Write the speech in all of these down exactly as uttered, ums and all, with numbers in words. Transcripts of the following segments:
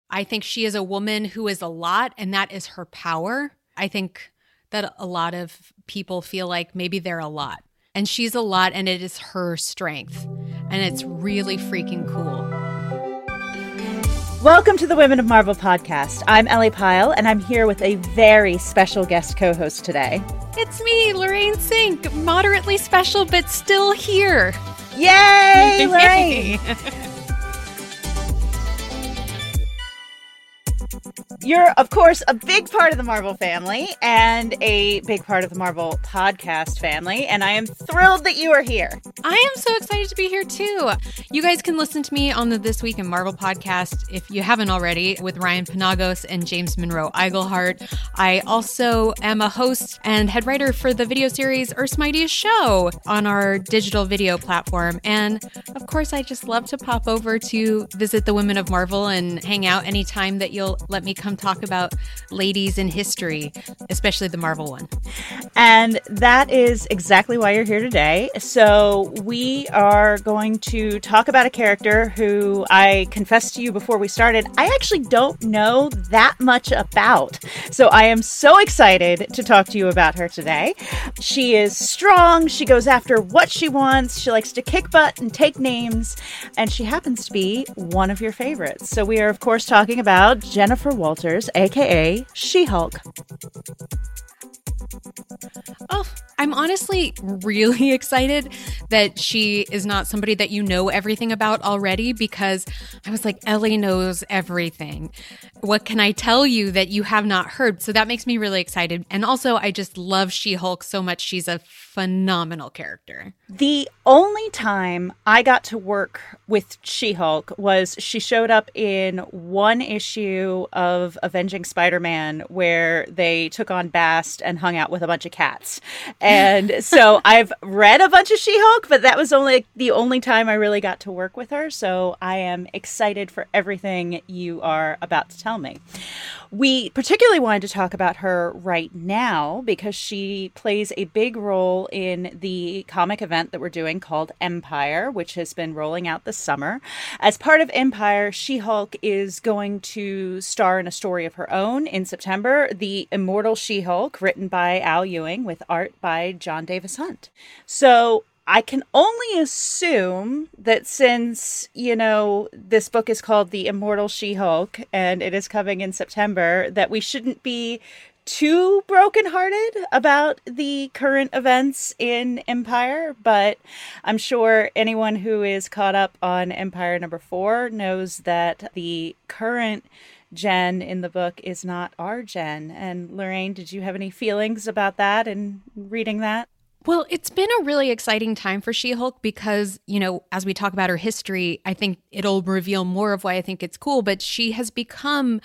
I think she is a woman who is a lot, and that is her power. I think that a lot of people feel like maybe they're a lot. And she's a lot, and it is her strength. And it's really freaking cool. Welcome to the Women of Marvel podcast. I'm Ellie Pyle, and I'm here with a very special guest co-host today. It's me, Lorraine Sink. Moderately special, but still here. Yay, Lorraine! You're, of course, a big part of the Marvel family and a big part of the Marvel podcast family, and I am thrilled that you are here. I am so excited to be here, too. You guys can listen to me on the This Week in Marvel podcast, if you haven't already, with Ryan Panagos and James Monroe Iglehart. I also am a host and head writer for the video series Earth's Mightiest Show on our digital video platform. And, of course, I just love to pop over to visit the Women of Marvel and hang out anytime that you'll let me come talk about ladies in history, especially the Marvel one. And that is exactly why you're here today. So we are going to talk about a character who I confessed to you before we started, I actually don't know that much about. So I am so excited to talk to you about her today. She is strong. She goes after what she wants. She likes to kick butt and take names. And she happens to be one of your favorites. So we are, of course, talking about Jennifer Walters, aka She-Hulk. Oh, I'm honestly really excited that she is not somebody that you know everything about already, because I was like, Ellie knows everything. What can I tell you that you have not heard? So that makes me really excited. And also, I just love She-Hulk so much. She's a phenomenal character. The only time I got to work with She-Hulk was she showed up in one issue of Avenging Spider-Man where they took on Bast and hung out with a bunch of cats. And so I've read a bunch of She-Hulk, but that was only the only time I really got to work with her. So I am excited for everything you are about to tell me. We particularly wanted to talk about her right now because she plays a big role in the comic event that we're doing called Empire, which has been rolling out this summer. As part of Empire, She-Hulk is going to star in a story of her own in September, The Immortal She-Hulk, written by Al Ewing with art by John Davis Hunt. So I can only assume that since, you know, this book is called The Immortal She-Hulk and it is coming in September, that we shouldn't be too brokenhearted about the current events in Empire. But I'm sure anyone who is caught up on Empire number four knows that the current Jen in the book is not our Jen. And Lorraine, did you have any feelings about that and reading that? Well, it's been a really exciting time for She-Hulk because, you know, as we talk about her history, I think it'll reveal more of why I think it's cool, but she has become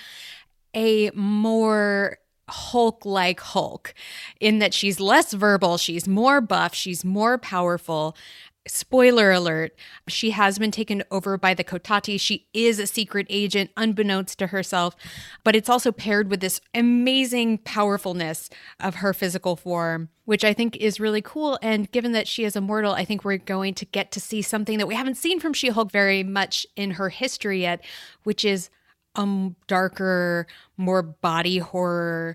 a more Hulk-like Hulk in that she's less verbal, she's more buff, she's more powerful. Spoiler alert, she has been taken over by the Kotati. She is a secret agent, unbeknownst to herself, but it's also paired with this amazing powerfulness of her physical form, which I think is really cool. And given that she is immortal, I think we're going to get to see something that we haven't seen from She-Hulk very much in her history yet, which is a darker, more body horror,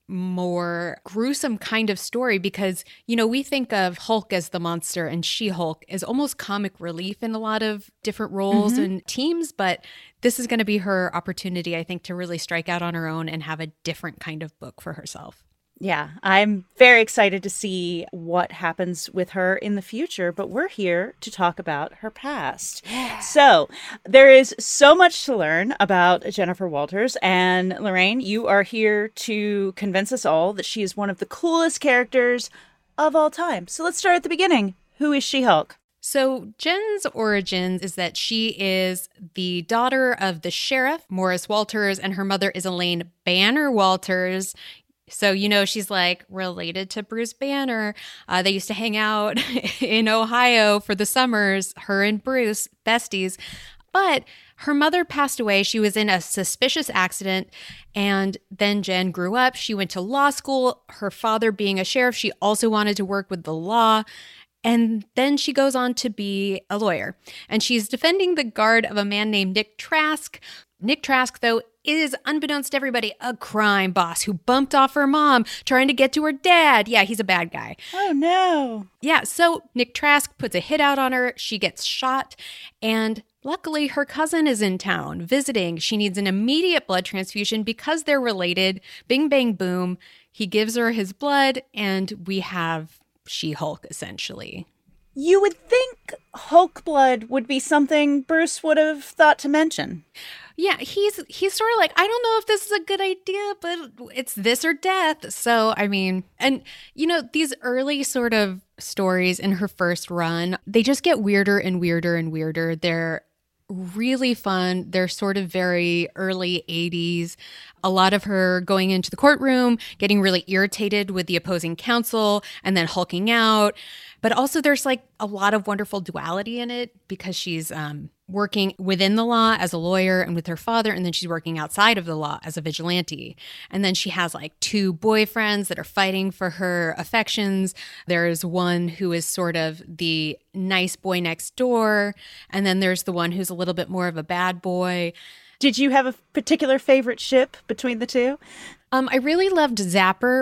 more gruesome kind of story, because, you know, we think of Hulk as the monster and She-Hulk as almost comic relief in a lot of different roles mm-hmm. and teams, but this is going to be her opportunity, I think, to really strike out on her own and have a different kind of book for herself. Yeah, I'm very excited to see what happens with her in the future, but we're here to talk about her past. Yeah. So there is so much to learn about Jennifer Walters, and Lorraine, you are here to convince us all that she is one of the coolest characters of all time. So let's start at the beginning. Who is She-Hulk? So Jen's origins is that she is the daughter of the sheriff, Morris Walters, and her mother is Elaine Banner Walters. So, you know, she's like related to Bruce Banner. Uh, they used to hang out in Ohio for the summers, her and Bruce, besties. But her mother passed away. She was in a suspicious accident. And then Jen grew up. She went to law school. Her father being a sheriff, she also wanted to work with the law. And then she goes on to be a lawyer. And she's defending the guard of a man named Nick Trask, Nick Trask, though, is, unbeknownst to everybody, a crime boss who bumped off her mom trying to get to her dad. Yeah, he's a bad guy. Oh, no. Yeah, so Nick Trask puts a hit out on her. She gets shot, and luckily her cousin is in town visiting. She needs an immediate blood transfusion because they're related. Bing, bang, boom. He gives her his blood, and we have She-Hulk, essentially. You would think Hulk blood would be something Bruce would have thought to mention. Yeah, he's he's sort of like, I don't know if this is a good idea, but it's this or death. So, I mean, and, you know, these early sort of stories in her first run, they just get weirder and weirder and weirder. They're really fun. They're sort of very early eighties. A lot of her going into the courtroom, getting really irritated with the opposing counsel, and then hulking out. But also there's like a lot of wonderful duality in it because she's um, working within the law as a lawyer and with her father, and then she's working outside of the law as a vigilante. And then she has like two boyfriends that are fighting for her affections. There's one who is sort of the nice boy next door, and then there's the one who's a little bit more of a bad boy. Did you have a particular favorite ship between the two? Um, I really loved Zapper.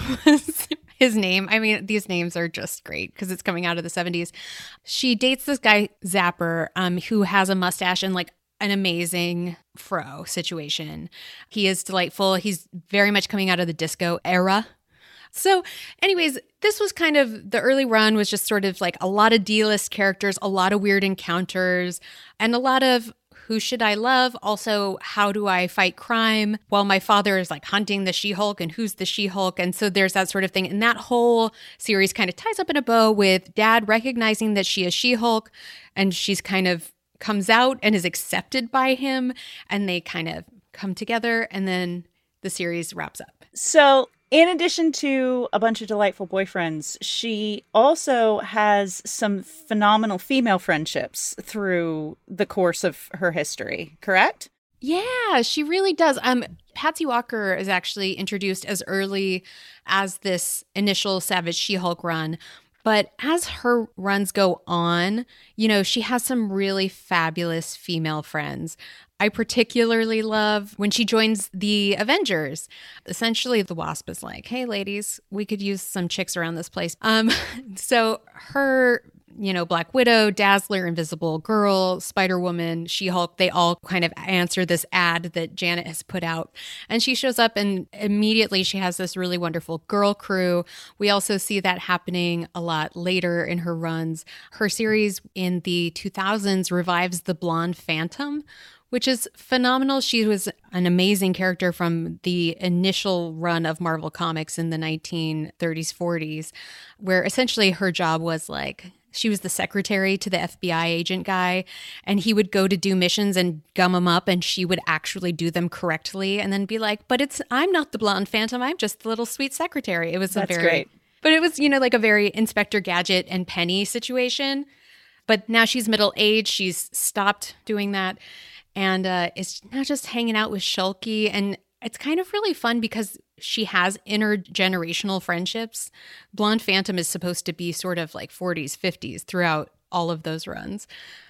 was his name. I mean, these names are just great because it's coming out of the seventies. She dates this guy, Zapper, um, who has a mustache and like an amazing fro situation. He is delightful. He's very much coming out of the disco era. So anyways, this was kind of, the early run was just sort of like a lot of D-list characters, a lot of weird encounters, and a lot of who should I love? Also, how do I fight crime? While my father is like hunting the She-Hulk, and who's the She-Hulk? And so there's that sort of thing. And that whole series kind of ties up in a bow with Dad recognizing that she is She-Hulk, and she's kind of comes out and is accepted by him, and they kind of come together, and then the series wraps up. So in addition to a bunch of delightful boyfriends, she also has some phenomenal female friendships through the course of her history, correct? Yeah, she really does. Um, Patsy Walker is actually introduced as early as this initial Savage She-Hulk run. But as her runs go on, you know, she has some really fabulous female friends. I particularly love when she joins the Avengers. Essentially, the Wasp is like, hey, ladies, we could use some chicks around this place. Um, so her, you know, Black Widow, Dazzler, Invisible Girl, Spider-Woman, She-Hulk, they all kind of answer this ad that Janet has put out. And she shows up and immediately she has this really wonderful girl crew. We also see that happening a lot later in her runs. Her series in the two thousands revives the Blonde Phantom, which is phenomenal. She was an amazing character from the initial run of Marvel Comics in the nineteen thirties, forties, where essentially her job was like, she was the secretary to the F B I agent guy, and he would go to do missions and gum them up, and she would actually do them correctly and then be like, but it's, I'm not the Blonde Phantom. I'm just the little sweet secretary. It was That's a very, great. But it was, you know, like a very Inspector Gadget and Penny situation. But now she's middle-aged. She's stopped doing that. And uh, is now just hanging out with Shulky. And it's kind of really fun because she has intergenerational friendships. Blonde Phantom is supposed to be sort of like forties, fifties throughout all of those runs.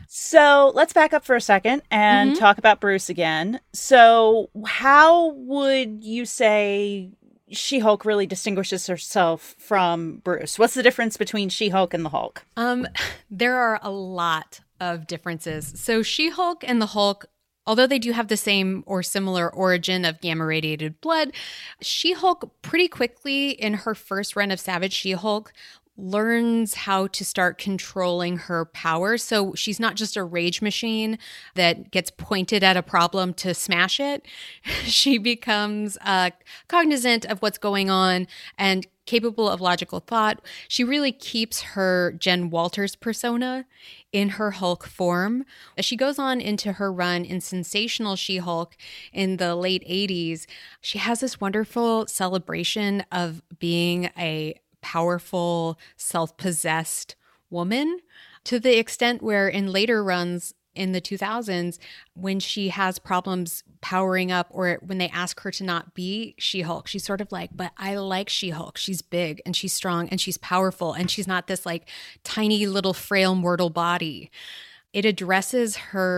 So let's back up for a second and Mm-hmm. talk about Bruce again. So how would you say She-Hulk really distinguishes herself from Bruce? What's the difference between She-Hulk and the Hulk? Um, there are a lot of differences. So She-Hulk and the Hulk, although they do have the same or similar origin of gamma-radiated blood, She-Hulk pretty quickly in her first run of Savage She-Hulk learns how to start controlling her power. So she's not just a rage machine that gets pointed at a problem to smash it. She becomes uh, cognizant of what's going on and capable of logical thought. She really keeps her Jen Walters persona in her Hulk form. As she goes on into her run in Sensational She-Hulk in the late eighties, she has this wonderful celebration of being a powerful, self-possessed woman, to the extent where in later runs in the two thousands, when she has problems powering up or when they ask her to not be She-Hulk, she's sort of like, but I like She-Hulk. She's big and she's strong and she's powerful and she's not this like tiny little frail mortal body. It addresses her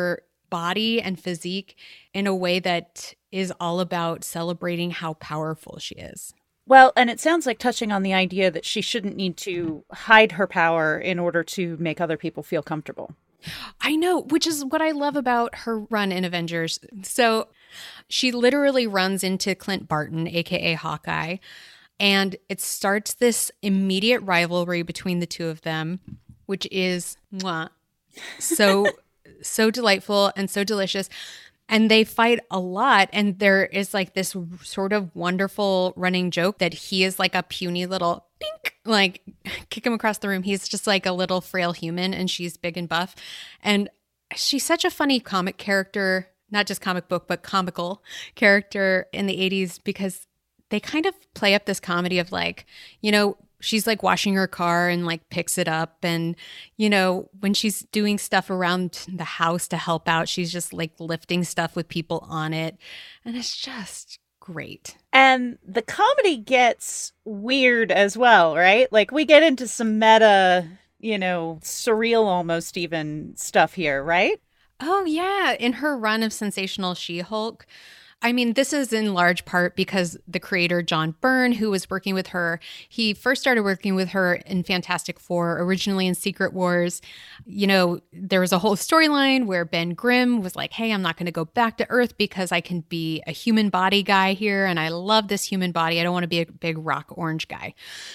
body and physique in a way that is all about celebrating how powerful she is. Well, and it sounds like touching on the idea that she shouldn't need to hide her power in order to make other people feel comfortable. I know, which is what I love about her run in Avengers. So she literally runs into Clint Barton, a k a. Hawkeye, and it starts this immediate rivalry between the two of them, which is mwah, so, so delightful and so delicious. And they fight a lot. And there is like this sort of wonderful running joke that he is like a puny little pink, like kick him across the room. He's just like a little frail human and she's big and buff. And she's such a funny comic character, not just comic book, but comical character in the eighties because they kind of play up this comedy of like, you know, she's like washing her car and like picks it up. And, you know, when she's doing stuff around the house to help out, she's just like lifting stuff with people on it. And it's just great. And the comedy gets weird as well, right? Like we get into some meta, you know, surreal almost even stuff here, right? Oh, yeah. In her run of Sensational She-Hulk, I mean, this is in large part because the creator, John Byrne, who was working with her, he first started working with her in Fantastic Four, originally in Secret Wars. You know, there was a whole storyline where Ben Grimm was like, hey, I'm not going to go back to Earth because I can be a human body guy here. And I love this human body. I don't want to be a big rock orange guy.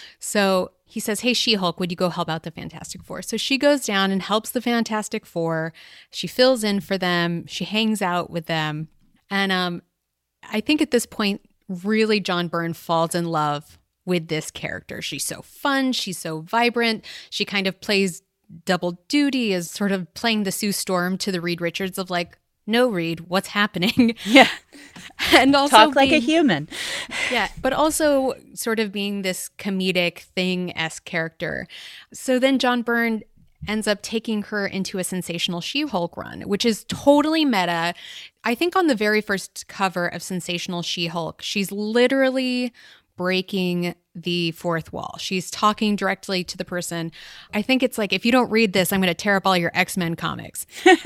So he says, hey, She-Hulk, would you go help out the Fantastic Four? So she goes down and helps the Fantastic Four. She fills in for them. She hangs out with them. And um, I think at this point, really, John Byrne falls in love with this character. She's so fun. She's so vibrant. She kind of plays double duty as sort of playing the Sue Storm to the Reed Richards of like, no, Reed, what's happening? Yeah. And also talk like being, a human. Yeah. But also sort of being this comedic thing-esque character. So then John Byrne ends up taking her into a Sensational She-Hulk run, which is totally meta. I think on the very first cover of Sensational She-Hulk, she's literally breaking the fourth wall. She's talking directly to the person. I think it's like, if you don't read this, I'm going to tear up all your X-Men comics.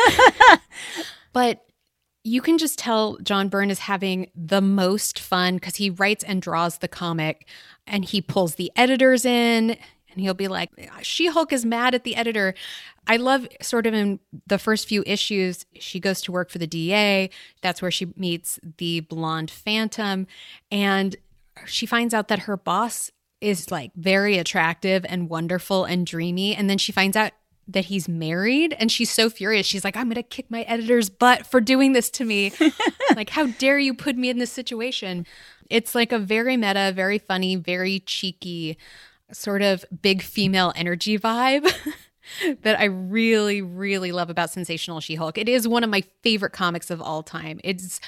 But you can just tell John Byrne is having the most fun because he writes and draws the comic and he pulls the editors in. And he'll be like, She-Hulk is mad at the editor. I love sort of in the first few issues, she goes to work for the D A. That's where she meets the blonde Phantom. And she finds out that her boss is like very attractive and wonderful and dreamy. And then she finds out that he's married and she's so furious. She's like, I'm going to kick my editor's butt for doing this to me. Like, how dare you put me in this situation? It's like a very meta, very funny, very cheeky sort of big female energy vibe that I really, really love about Sensational She-Hulk. It is one of my favorite comics of all time. It's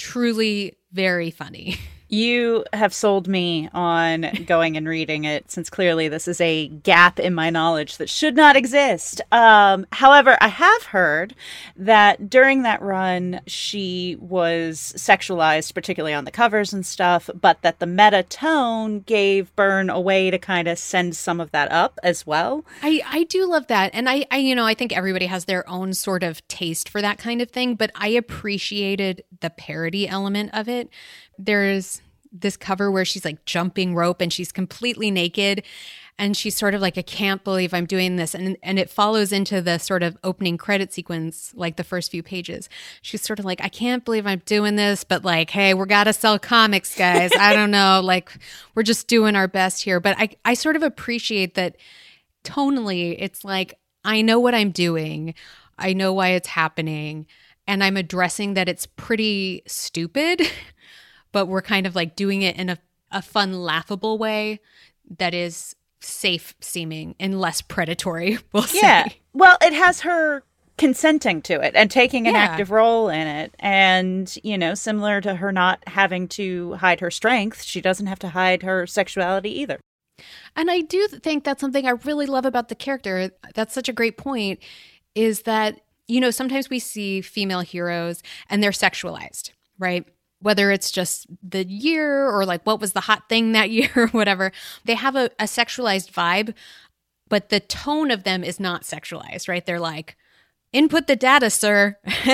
truly very funny. You have sold me on going and reading it, since clearly this is a gap in my knowledge that should not exist. Um, however, I have heard that during that run, she was sexualized, particularly on the covers and stuff, but that the meta tone gave Byrne a way to kind of send some of that up as well. I, I do love that. And I, I, you know, I think everybody has their own sort of taste for that kind of thing, but I appreciated the parody element of it. There's this cover where she's like jumping rope and she's completely naked and she's sort of like, I can't believe I'm doing this. And and it follows into the sort of opening credit sequence, like the first few pages. She's sort of like, I can't believe I'm doing this, but like, hey, we're got to sell comics, guys. I don't know. Like, we're just doing our best here. But I, I sort of appreciate that tonally, it's like, I know what I'm doing. I know why it's happening. And I'm addressing that it's pretty stupid, but we're kind of like doing it in a, a fun, laughable way that is safe seeming and less predatory, we'll say. Yeah. Well, it has her consenting to it and taking an Yeah. active role in it. And, you know, similar to her not having to hide her strength, she doesn't have to hide her sexuality either. And I do think that's something I really love about the character. That's such a great point, is that, you know, sometimes we see female heroes and they're sexualized, right? Whether it's just the year or like what was the hot thing that year or whatever. They have a, a sexualized vibe, but the tone of them is not sexualized, right? They're like, input the data, sir.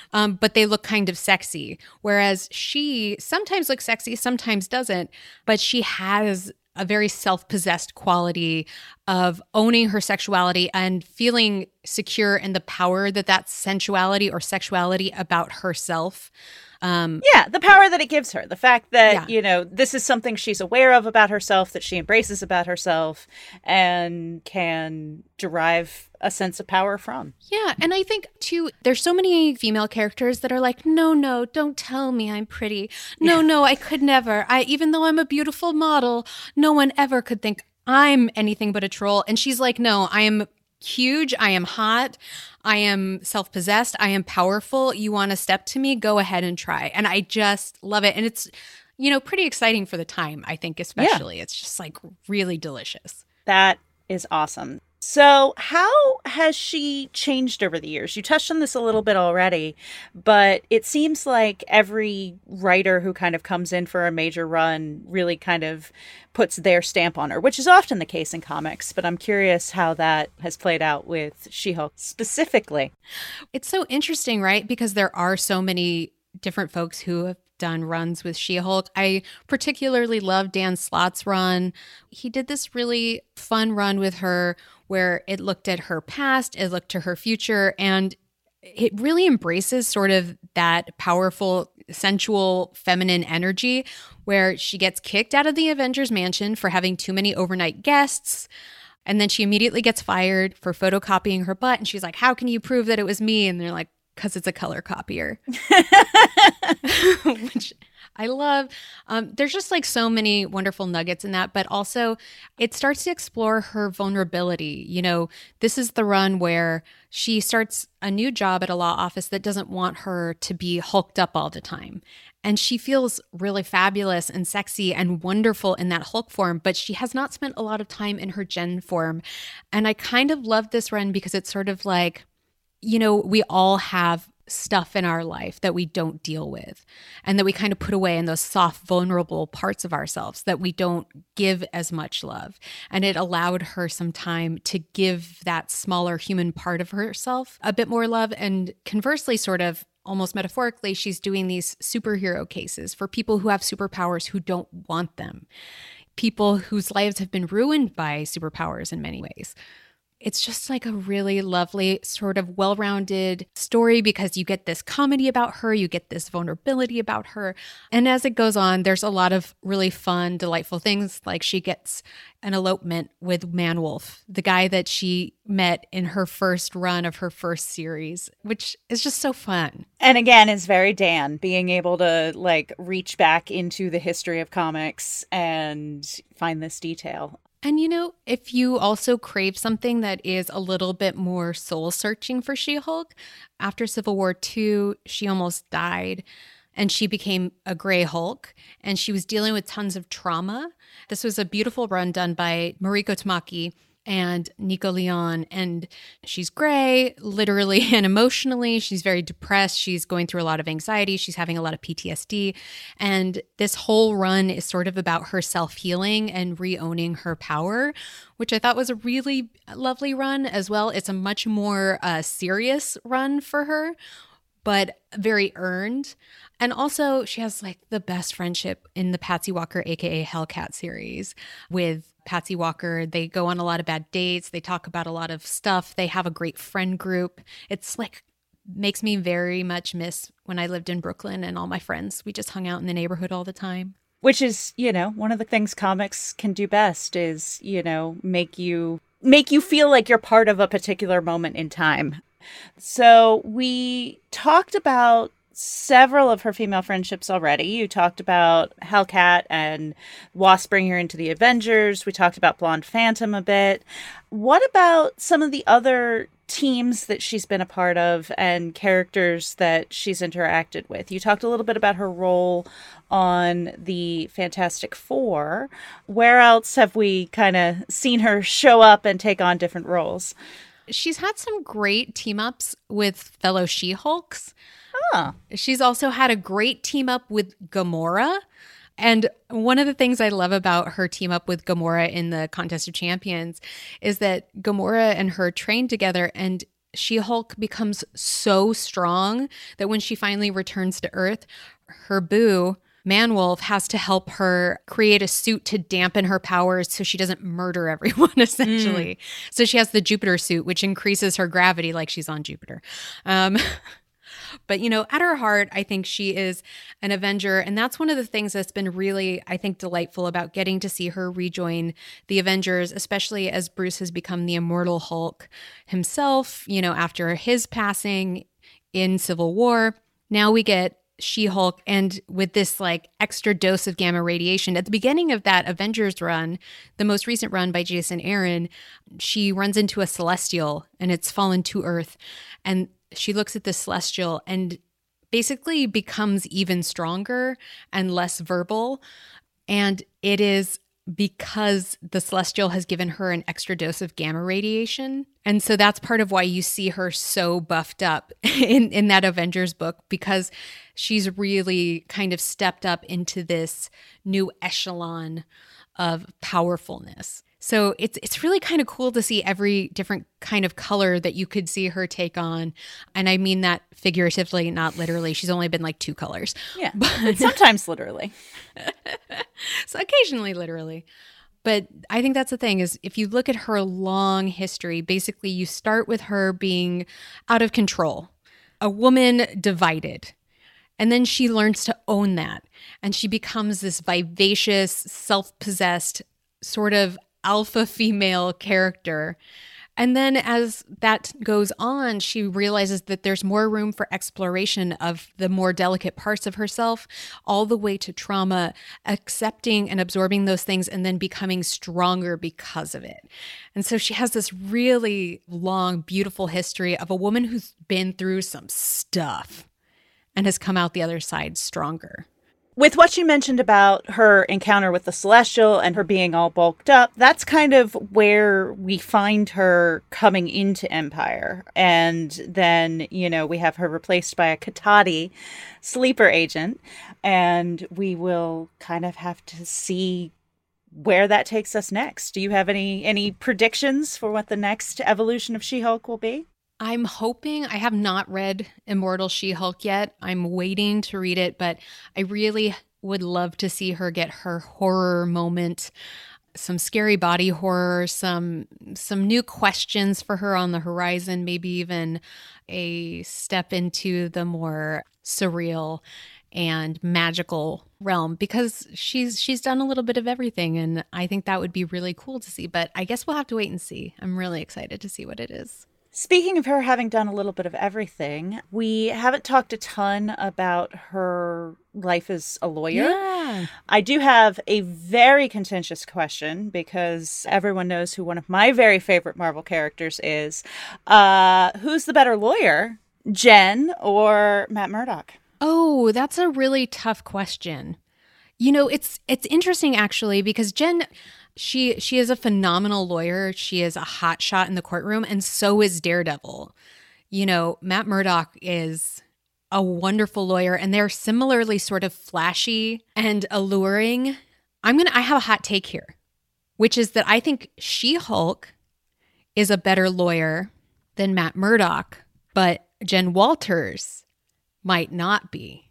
um, but they look kind of sexy. Whereas she sometimes looks sexy, sometimes doesn't, but she has a very self-possessed quality of owning her sexuality and feeling secure in the power that that sensuality or sexuality about herself. Um, yeah, the power that it gives her. The fact that, yeah. you know, this is something she's aware of about herself, that she embraces about herself and can derive a sense of power from. Yeah. And I think, too, there's so many female characters that are like, no, no, don't tell me I'm pretty. No, yeah. no, I could never. I even though I'm a beautiful model, no one ever could think I'm anything but a troll. And she's like, no, I am huge. I am hot. I am self-possessed. I am powerful. You want to step to me? Go ahead and try. And I just love it. And it's, you know, pretty exciting for the time, I think, especially. Yeah. It's just like really delicious. That is awesome. So how has she changed over the years? You touched on this a little bit already, but it seems like every writer who kind of comes in for a major run really kind of puts their stamp on her, which is often the case in comics. But I'm curious how that has played out with She-Hulk specifically. It's so interesting, right? Because there are so many different folks who have done runs with She-Hulk. I particularly love Dan Slott's run. He did this really fun run with her where it looked at her past, it looked to her future, and it really embraces sort of that powerful, sensual, feminine energy where she gets kicked out of the Avengers Mansion for having too many overnight guests. And then she immediately gets fired for photocopying her butt. And she's like, how can you prove that it was me? And they're like, because it's a color copier. Which I love. Um, there's just like so many wonderful nuggets in that, but also it starts to explore her vulnerability. You know, this is the run where she starts a new job at a law office that doesn't want her to be hulked up all the time. And she feels really fabulous and sexy and wonderful in that Hulk form, but she has not spent a lot of time in her Jen form. And I kind of love this run because it's sort of like, you know, we all have stuff in our life that we don't deal with and that we kind of put away in those soft, vulnerable parts of ourselves that we don't give as much love. And it allowed her some time to give that smaller human part of herself a bit more love. And conversely, sort of almost metaphorically, she's doing these superhero cases for people who have superpowers who don't want them, people whose lives have been ruined by superpowers in many ways. It's just like a really lovely sort of well-rounded story because you get this comedy about her, you get this vulnerability about her. And as it goes on, there's a lot of really fun, delightful things. Like she gets an elopement with Manwolf, the guy that she met in her first run of her first series, which is just so fun. And again, is very Dan, being able to like reach back into the history of comics and find this detail. And, you know, if you also crave something that is a little bit more soul-searching for She-Hulk, after Civil War Two, she almost died and she became a gray Hulk and she was dealing with tons of trauma. This was a beautiful run done by Mariko Tamaki and Nico Leon, and she's gray, literally and emotionally. She's very depressed. She's going through a lot of anxiety. She's having a lot of P T S D. And this whole run is sort of about her self-healing and re-owning her power, which I thought was a really lovely run as well. It's a much more uh, serious run for her, but very earned. And also, she has like the best friendship in the Patsy Walker, aka Hellcat series with Patsy Walker. They go on a lot of bad dates. They talk about a lot of stuff. They have a great friend group. It's like makes me very much miss when I lived in Brooklyn and all my friends. We just hung out in the neighborhood all the time. Which is, you know, one of the things comics can do best is, you know, make you make you feel like you're part of a particular moment in time. So we talked about several of her female friendships already. You talked about Hellcat and Wasp bringing her into the Avengers. We talked about Blonde Phantom a bit. What about some of the other teams that she's been a part of and characters that she's interacted with? You talked a little bit about her role on the Fantastic Four. Where else have we kind of seen her show up and take on different roles? She's had some great team-ups with fellow She-Hulks. Oh. She's also had a great team-up with Gamora. And one of the things I love about her team-up with Gamora in the Contest of Champions is that Gamora and her trained together, and She-Hulk becomes so strong that when she finally returns to Earth, her boo, Man-Wolf, has to help her create a suit to dampen her powers so she doesn't murder everyone, essentially. Mm. So she has the Jupiter suit, which increases her gravity like she's on Jupiter. Um, but, you know, at her heart, I think she is an Avenger. And that's one of the things that's been really, I think, delightful about getting to see her rejoin the Avengers, especially as Bruce has become the immortal Hulk himself, you know, after his passing in Civil War. Now we get She-Hulk, and with this like extra dose of gamma radiation at the beginning of that Avengers run, the most recent run by Jason Aaron, she runs into a Celestial and it's fallen to Earth, and she looks at the Celestial and basically becomes even stronger and less verbal, and it is because the Celestial has given her an extra dose of gamma radiation. And so that's part of why you see her so buffed up in, in that Avengers book, because she's really kind of stepped up into this new echelon of powerfulness. So it's it's really kind of cool to see every different kind of color that you could see her take on. And I mean that figuratively, not literally. She's only been like two colors. Yeah, but sometimes literally. So occasionally literally. But I think that's the thing, is if you look at her long history, basically you start with her being out of control, a woman divided. And then she learns to own that. And she becomes this vivacious, self-possessed sort of alpha female character. And then as that goes on, she realizes that there's more room for exploration of the more delicate parts of herself, all the way to trauma, accepting and absorbing those things and then becoming stronger because of it. And so she has this really long, beautiful history of a woman who's been through some stuff and has come out the other side stronger. With what you mentioned about her encounter with the Celestial and her being all bulked up, that's kind of where we find her coming into Empire. And then, you know, we have her replaced by a Katati sleeper agent. And we will kind of have to see where that takes us next. Do you have any any predictions for what the next evolution of She-Hulk will be? I'm hoping, I have not read Immortal She-Hulk yet. I'm waiting to read it, but I really would love to see her get her horror moment, some scary body horror, some some new questions for her on the horizon, maybe even a step into the more surreal and magical realm, because she's she's done a little bit of everything, and I think that would be really cool to see. But I guess we'll have to wait and see. I'm really excited to see what it is. Speaking of her having done a little bit of everything, we haven't talked a ton about her life as a lawyer. Yeah. I do have a very contentious question, because everyone knows who one of my very favorite Marvel characters is. Uh, who's the better lawyer, Jen or Matt Murdock? Oh, that's a really tough question. You know, it's it's interesting actually, because Jen, She she is a phenomenal lawyer. She is a hot shot in the courtroom, and so is Daredevil. You know, Matt Murdock is a wonderful lawyer, and they're similarly sort of flashy and alluring. I'm gonna I have a hot take here, which is that I think She-Hulk is a better lawyer than Matt Murdock, but Jen Walters might not be.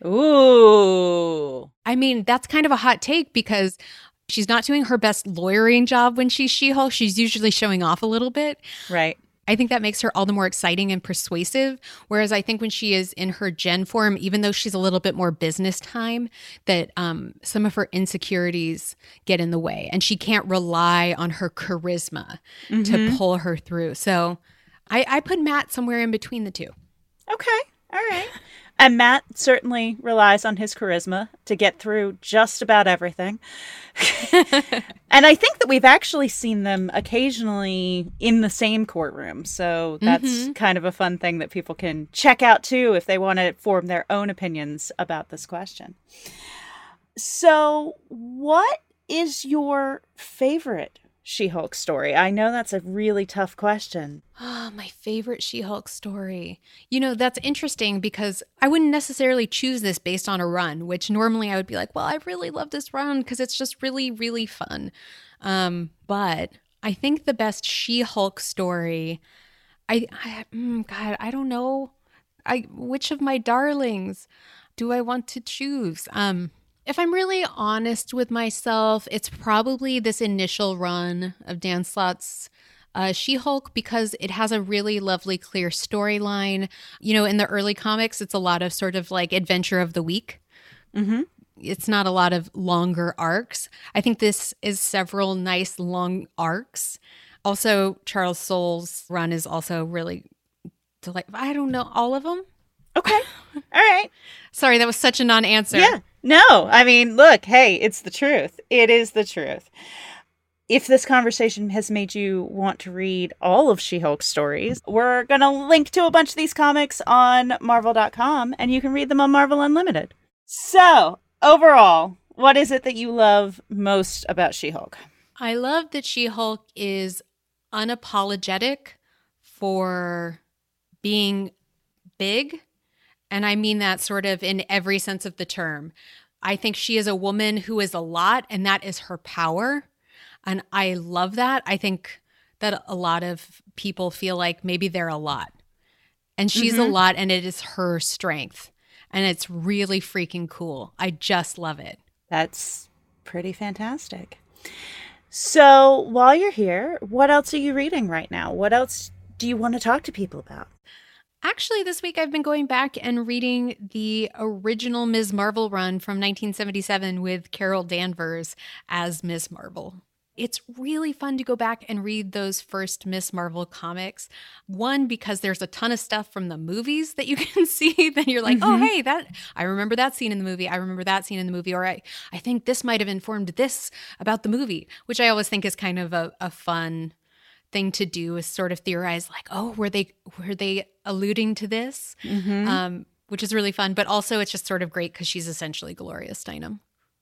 Ooh. I mean, that's kind of a hot take, because she's not doing her best lawyering job when she's She-Hulk. She's usually showing off a little bit. Right. I think that makes her all the more exciting and persuasive. Whereas I think when she is in her Jen form, even though she's a little bit more business time, that um, some of her insecurities get in the way, and she can't rely on her charisma mm-hmm. to pull her through. So I, I put Matt somewhere in between the two. Okay. All right. And Matt certainly relies on his charisma to get through just about everything. And I think that we've actually seen them occasionally in the same courtroom. So that's mm-hmm. kind of a fun thing that people can check out too if they want to form their own opinions about this question. So what is your favorite She-Hulk story? I know that's a really tough question. Oh, my favorite She-Hulk story. You know, that's interesting, because I wouldn't necessarily choose this based on a run, which normally I would be like, well, I really love this run because it's just really, really fun. Um, but I think the best She-Hulk story I, I mm, God, I don't know. I which of my darlings do I want to choose? Um, if I'm really honest with myself, it's probably this initial run of Dan Slott's uh, She-Hulk, because it has a really lovely, clear storyline. You know, in the early comics, it's a lot of sort of like adventure of the week. Mm-hmm. It's not a lot of longer arcs. I think this is several nice long arcs. Also, Charles Soule's run is also really delightful. I don't know all of them. Okay. All right. Sorry, that was such a non-answer. Yeah. No, I mean, look, hey, it's the truth. It is the truth. If this conversation has made you want to read all of She-Hulk's stories, we're going to link to a bunch of these comics on Marvel dot com, and you can read them on Marvel Unlimited. So, overall, what is it that you love most about She-Hulk? I love that She-Hulk is unapologetic for being big. And I mean that sort of in every sense of the term. I think she is a woman who is a lot, and that is her power. And I love that. I think that a lot of people feel like maybe they're a lot. And she's mm-hmm. a lot, and it is her strength. And it's really freaking cool. I just love it. That's pretty fantastic. So while you're here, what else are you reading right now? What else do you want to talk to people about? Actually, this week I've been going back and reading the original Miz Marvel run from nineteen seventy-seven with Carol Danvers as Miz Marvel. It's really fun to go back and read those first Miz Marvel comics. One, because there's a ton of stuff from the movies that you can see that you're like, mm-hmm. oh, hey, that I remember that scene in the movie. I remember that scene in the movie. Or I, I think this might have informed this about the movie, which I always think is kind of a, a fun thing to do, is sort of theorize like, oh, were they were they alluding to this? Mm-hmm. Um, which is really fun. But also it's just sort of great because she's essentially Gloria Steinem.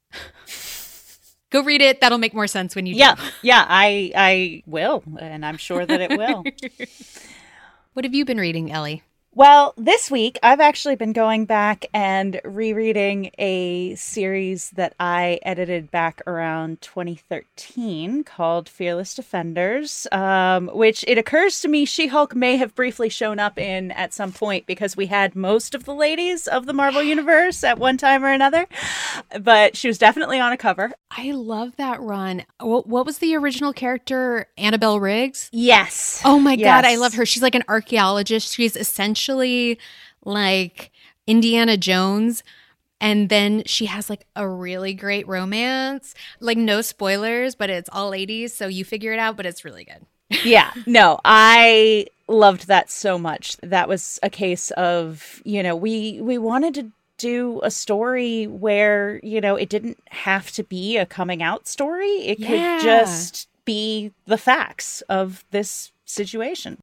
Go read it. That'll make more sense when you yeah, do. Yeah, I I will, and I'm sure that it will. What have you been reading, Ellie? Well, this week, I've actually been going back and rereading a series that I edited back around twenty thirteen called Fearless Defenders, um, which it occurs to me She-Hulk may have briefly shown up in at some point because we had most of the ladies of the Marvel Universe at one time or another, but she was definitely on a cover. I love that run. What, what was the original character? Annabelle Riggs? Yes. Oh my yes. God, I love her. She's like an archaeologist. She's essentially like Indiana Jones, and then she has like a really great romance. Like, no spoilers, but it's all ladies, so you figure it out, but it's really good. Yeah, no, I loved that so much. That was a case of, you know, we we wanted to do a story where, you know, it didn't have to be a coming out story. It yeah. could just be the facts of this situation.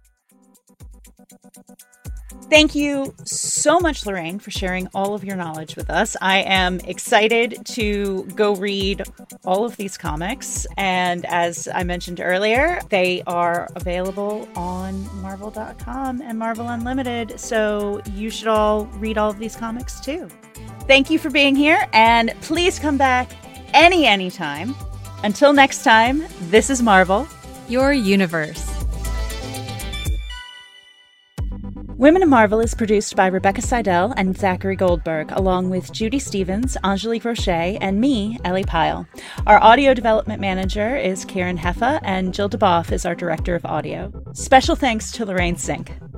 Thank you so much, Lorraine, for sharing all of your knowledge with us. I am excited to go read all of these comics. And as I mentioned earlier, they are available on Marvel dot com and Marvel Unlimited. So you should all read all of these comics too. Thank you for being here, and please come back any, anytime. Until next time, this is Marvel, your universe. Women of Marvel is produced by Rebecca Seidel and Zachary Goldberg, along with Judy Stevens, Angelique Roche, and me, Ellie Pyle. Our audio development manager is Karen Heffa, and Jill DeBoff is our director of audio. Special thanks to Lorraine Sink.